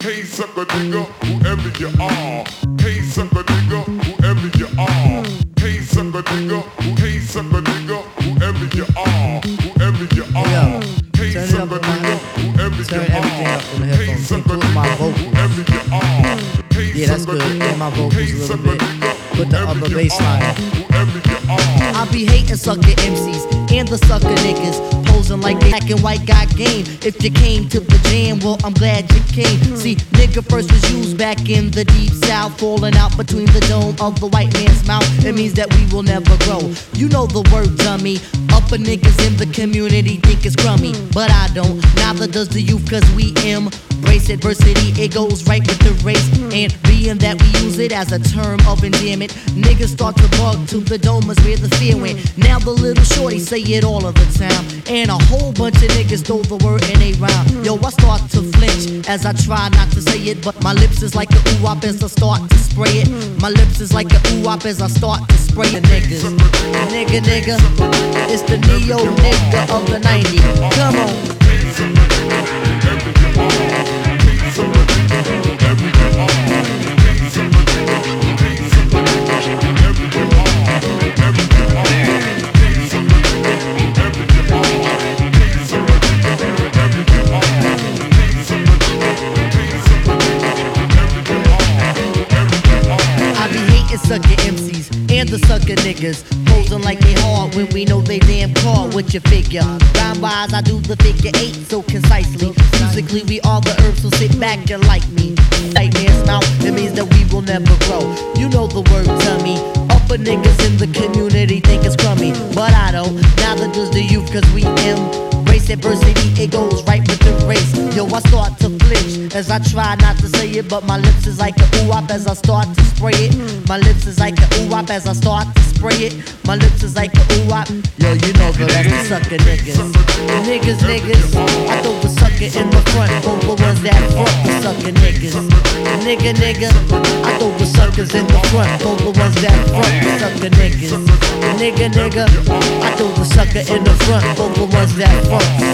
Hey sucker nigga, whoever you are. Hey sucker nigga, whoever you are. Hey sucker nigga, hey sucker nigga, whoever you are. Whoever you are. Hey sucker nigga, whoever you are. Hey sucker nigga, whoever you are. Yeah, that's good. Get my vocals a little bit. Put the upper bass line. I be hating sucker MCs and the sucker niggas, posing like they black and white got game. If you came to the jam, well, I'm glad you came. See, nigga first was used back in the deep south, falling out between the dome of the white man's mouth. It means that we will never grow. You know the word, dummy. Upper niggas in the community think it's crummy, but I don't. Neither does the youth, cause we embrace adversity. It goes right with the race, and being that we use it as a term of endearment, niggas start to bug to the dome is where the fear went. Now the little shorty say it all of the time, and a whole bunch of niggas throw the word in a rhyme. Yo, I start to flinch as I try not to say it, but my lips is like a ooh-wop as I start to spray it. My lips is like a ooh-wop as I start to spray the niggas. Nigga, it's the neo nigga of the 90s. Come on. Sucker MCs and the sucker niggas, posing like they hard when we know they damn caught with your figure. Rhyme wise, I do the figure 8 so concisely. Musically, we are the herbs, so sit back and like me. White man's mouth, it means that we will never grow. You know the word, dummy. Upper niggas in the community think it's crummy, but I don't. Neither does the youth, cause we embrace adversity. It goes right with the race. Yo, I start to flinch as I try not to say it, but my lips is like a ooh-wop as I start to spray it. My lips is like a ooh-wop as I start to spray it. My lips is like a ooh-wop. Yo, you know the that's the sucker niggas. Niggas, I throw the sucker in the front, both the ones that front the sucker niggas. Nigga, I throw the suckers in the front, both the ones that front the sucker niggas. Nigga, I throw the sucker in the front, both the ones that front.